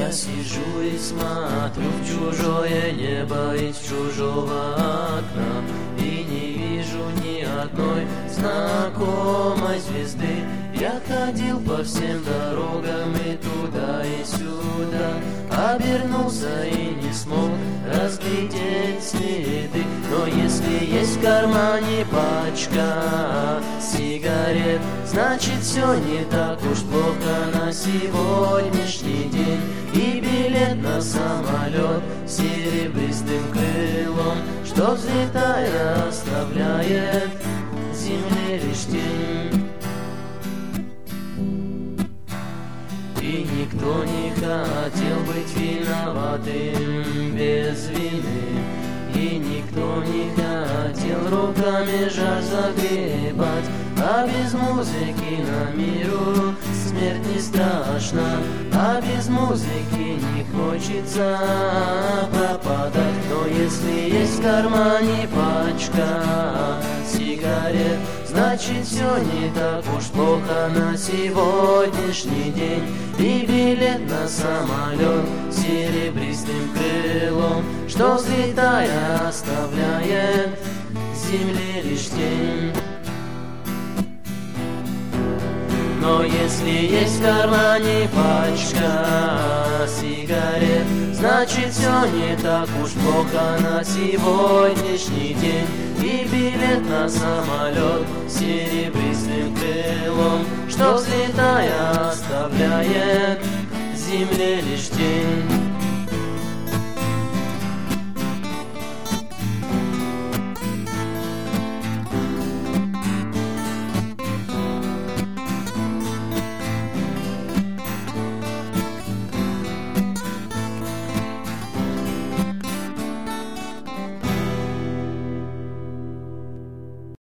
Я сижу и смотрю в чужое небо из чужого окна, и не вижу ни одной знакомой звезды. Я ходил по всем дорогам и туда, и сюда, обернулся и не смог разглядеть следы. Но если есть в кармане пачка сигарет, значит все не так уж плохо на сегодняшний день. И билет на самолет с серебристым крылом, что взлетая оставляет земле лишь тень. И никто не хотел быть виноватым без вины, и никто не хотел руками жар загребать. А без музыки на миру смерть не страшна, а без музыки не хочется пропадать. Но если есть в кармане пачка сигарет, значит все не так уж плохо на сегодняшний день. И билет на самолет с серебристым крылом, что взлетая оставляет земле лишь тень. Но если есть в кармане пачка сигарет, значит все не так уж плохо на сегодняшний день. И билет на самолет с серебристым крылом, что взлетая оставляет земле лишь тень.